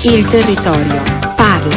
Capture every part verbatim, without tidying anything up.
Il territorio parla.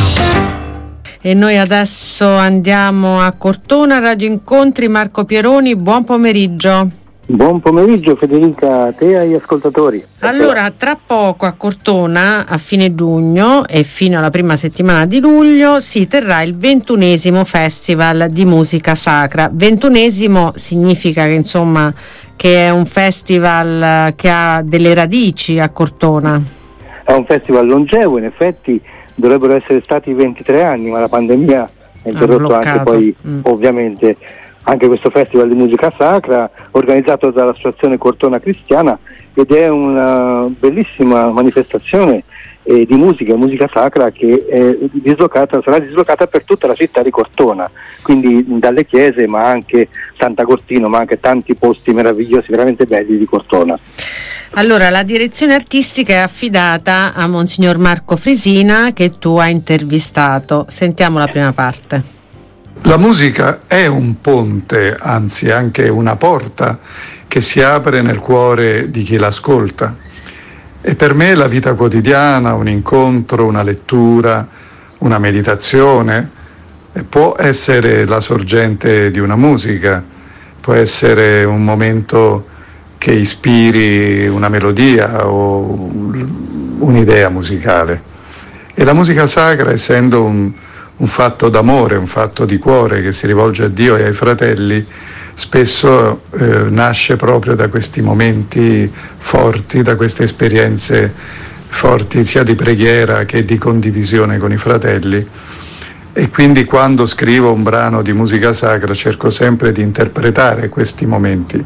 E noi adesso andiamo a Cortona, Radio Incontri. Marco Pieroni, buon pomeriggio. Buon pomeriggio Federica, a te e agli ascoltatori. Allora, tra poco a Cortona, a fine giugno e fino alla prima settimana di luglio, si terrà il ventunesimo Festival di Musica Sacra. Ventunesimo significa che insomma che è un festival che ha delle radici a Cortona. È un festival longevo, in effetti dovrebbero essere stati ventitré anni, ma la pandemia ha interrotto anche poi mm. ovviamente anche questo festival di musica sacra organizzato dall'associazione Cortona Cristiana, ed è una bellissima manifestazione eh, di musica, musica sacra che è dislocata, sarà dislocata per tutta la città di Cortona, quindi dalle chiese, ma anche Sant'Agostino, ma anche tanti posti meravigliosi, veramente belli di Cortona. Allora, la direzione artistica è affidata a Monsignor Marco Frisina, che tu hai intervistato. Sentiamo la prima parte. La musica è un ponte, anzi anche una porta che si apre nel cuore di chi l'ascolta. E per me la vita quotidiana, un incontro, una lettura, una meditazione può essere la sorgente di una musica, può essere un momento che ispiri una melodia o un'idea musicale. E la musica sacra, essendo un, un fatto d'amore, un fatto di cuore che si rivolge a Dio e ai fratelli, spesso eh, nasce proprio da questi momenti forti, da queste esperienze forti sia di preghiera che di condivisione con i fratelli. E quindi quando scrivo un brano di musica sacra cerco sempre di interpretare questi momenti.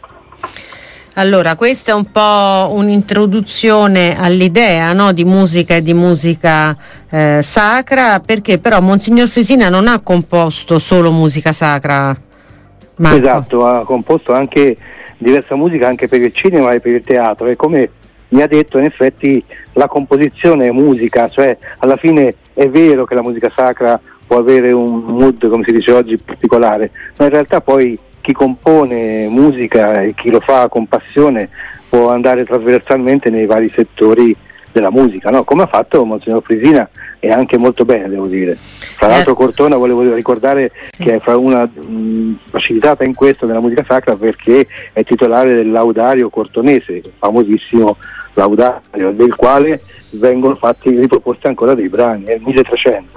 Allora, questa è un po' un'introduzione all'idea, no, di musica e di musica eh, sacra, perché però Monsignor Frisina non ha composto solo musica sacra, Marco. Esatto, ha composto anche diversa musica anche per il cinema e per il teatro, e come mi ha detto in effetti la composizione è musica, cioè alla fine è vero che la musica sacra può avere un mood, come si dice oggi, particolare, ma in realtà poi chi compone musica e chi lo fa con passione può andare trasversalmente nei vari settori della musica, no? Come ha fatto Monsignor Frisina, e anche molto bene, devo dire. Tra l'altro Cortona, volevo ricordare, sì, che è una mh, facilitata in questo nella musica sacra perché è titolare del Laudario cortonese, il famosissimo Laudario, del quale vengono fatti riproposti ancora dei brani, è il milletrecento.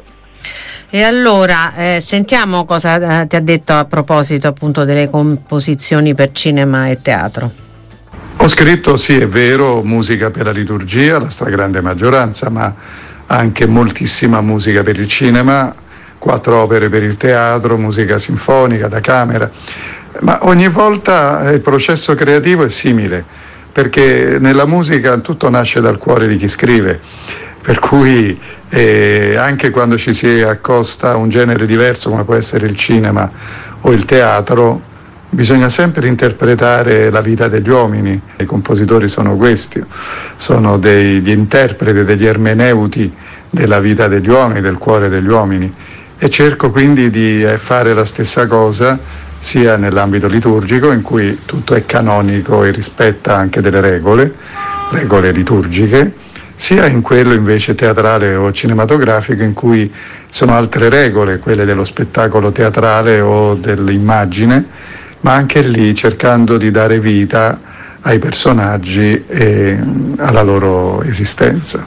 E allora eh, sentiamo cosa eh, ti ha detto a proposito appunto delle composizioni per cinema e teatro. Ho scritto, sì, è vero, musica per la liturgia, la stragrande maggioranza, ma anche moltissima musica per il cinema, quattro opere per il teatro, musica sinfonica da camera, ma ogni volta il processo creativo è simile, perché nella musica tutto nasce dal cuore di chi scrive, per cui eh, anche quando ci si accosta a un genere diverso come può essere il cinema o il teatro, bisogna sempre interpretare la vita degli uomini. I compositori sono questi, sono degli interpreti, degli ermeneuti della vita degli uomini, del cuore degli uomini, e cerco quindi di fare la stessa cosa sia nell'ambito liturgico, in cui tutto è canonico e rispetta anche delle regole, regole liturgiche, sia in quello invece teatrale o cinematografico, in cui sono altre regole, quelle dello spettacolo teatrale o dell'immagine, ma anche lì cercando di dare vita ai personaggi e alla loro esistenza.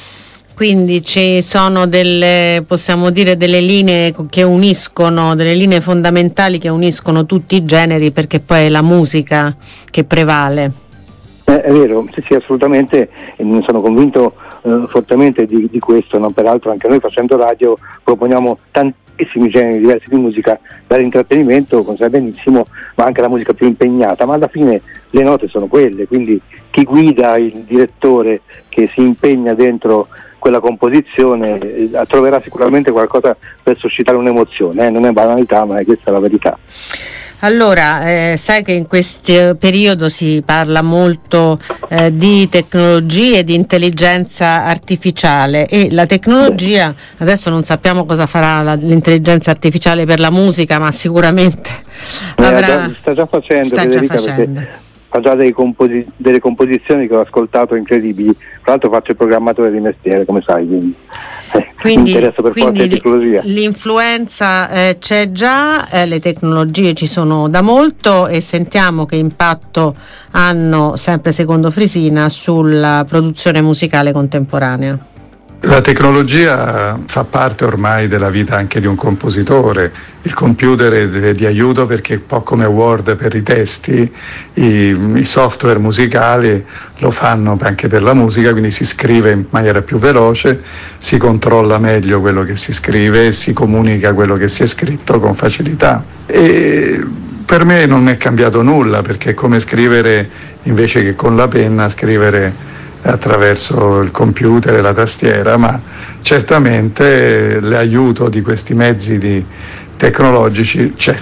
Quindi ci sono delle, possiamo dire, delle linee che uniscono, delle linee fondamentali che uniscono tutti i generi, perché poi è la musica che prevale. Eh, è vero, sì, sì, assolutamente, e ne sono convinto eh, fortemente di, di questo, no? Peraltro anche noi facendo radio proponiamo tantissimi generi diversi di musica, dall'intrattenimento, come sai benissimo, ma anche la musica più impegnata, ma alla fine le note sono quelle, quindi chi guida, il direttore che si impegna dentro quella composizione eh, troverà sicuramente qualcosa per suscitare un'emozione, eh? Non è banalità, ma è questa la verità. Allora, eh, sai che in questo periodo si parla molto eh, di tecnologie, di intelligenza artificiale, e la tecnologia, adesso non sappiamo cosa farà la, l'intelligenza artificiale per la musica, ma sicamente eh, avrà, sta già facendo, sta Federica, già facendo. fa già delle, composi- delle composizioni che ho ascoltato incredibili. Tra l'altro faccio il programmatore di mestiere, come sai, quindi, eh, quindi mi interessa per forza di tecnologia. L'influenza eh, c'è già, eh, le tecnologie ci sono da molto, e sentiamo che impatto hanno, sempre secondo Frisina, sulla produzione musicale contemporanea. La tecnologia fa parte ormai della vita anche di un compositore. Il computer è di aiuto perché, un po' come Word per i testi, i, i software musicali lo fanno anche per la musica, quindi si scrive in maniera più veloce, si controlla meglio quello che si scrive e si comunica quello che si è scritto con facilità. E per me non è cambiato nulla, perché è come scrivere, invece che con la penna, scrivere attraverso il computer e la tastiera, ma certamente l'aiuto di questi mezzi di tecnologici c'è.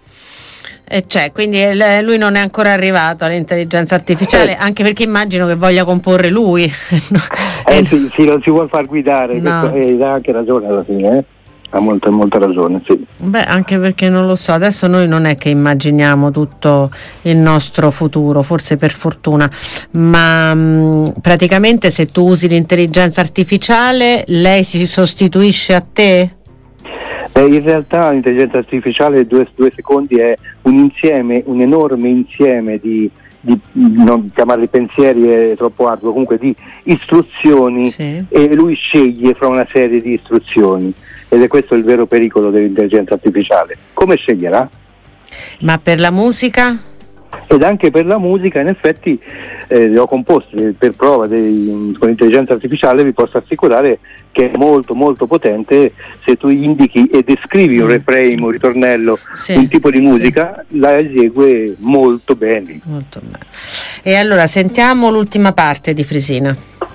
E c'è, quindi lui non è ancora arrivato all'intelligenza artificiale, eh. anche perché immagino che voglia comporre lui. eh, sì, sì, non si vuol far guidare, no. E ha anche ragione alla fine, eh? Ha molta, molta ragione, sì. Beh, anche perché non lo so, adesso noi non è che immaginiamo tutto il nostro futuro, forse per fortuna, ma mh, praticamente se tu usi l'intelligenza artificiale, lei si sostituisce a te? Eh, in realtà l'intelligenza artificiale, due, due secondi, è un insieme, un enorme insieme di, di non chiamarli pensieri è troppo arduo, comunque di istruzioni, sì. E lui sceglie fra una serie di istruzioni. Ed è questo il vero pericolo dell'intelligenza artificiale. Come sceglierà? Ma per la musica? Ed anche per la musica, in effetti, eh, le ho composte per prova dei, con l'intelligenza artificiale. Vi posso assicurare che è molto molto potente. Se tu indichi e descrivi mm. un refrain, un ritornello, sì, un tipo di musica, sì, la esegue molto bene. Molto bene. E allora sentiamo l'ultima parte di Frisina.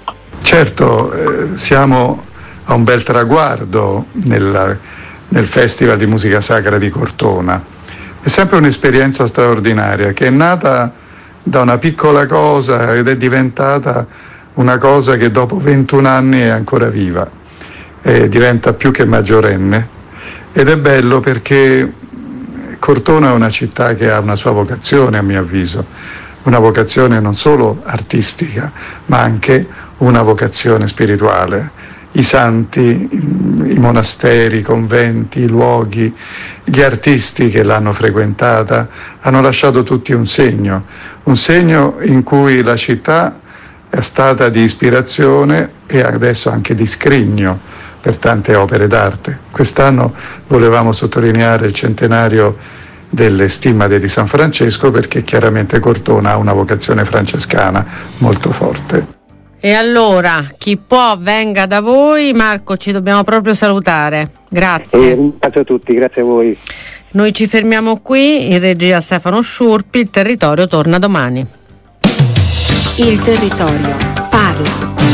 Certo, eh, siamo a un bel traguardo nel, nel Festival di Musica Sacra di Cortona. È sempre un'esperienza straordinaria che è nata da una piccola cosa ed è diventata una cosa che dopo ventuno anni è ancora viva, e diventa più che maggiorenne, ed è bello perché Cortona è una città che ha una sua vocazione, a mio avviso, una vocazione non solo artistica ma anche una vocazione spirituale. I santi, i monasteri, i conventi, i luoghi, gli artisti che l'hanno frequentata hanno lasciato tutti un segno, un segno in cui la città è stata di ispirazione e adesso anche di scrigno per tante opere d'arte. Quest'anno volevamo sottolineare il centenario delle stimmate di San Francesco, perché chiaramente Cortona ha una vocazione francescana molto forte. E allora, chi può venga da voi. Marco, ci dobbiamo proprio salutare. Grazie. Eh, grazie a tutti, grazie a voi. Noi ci fermiamo qui, in regia Stefano Sciurpi, il territorio torna domani. Il territorio parla.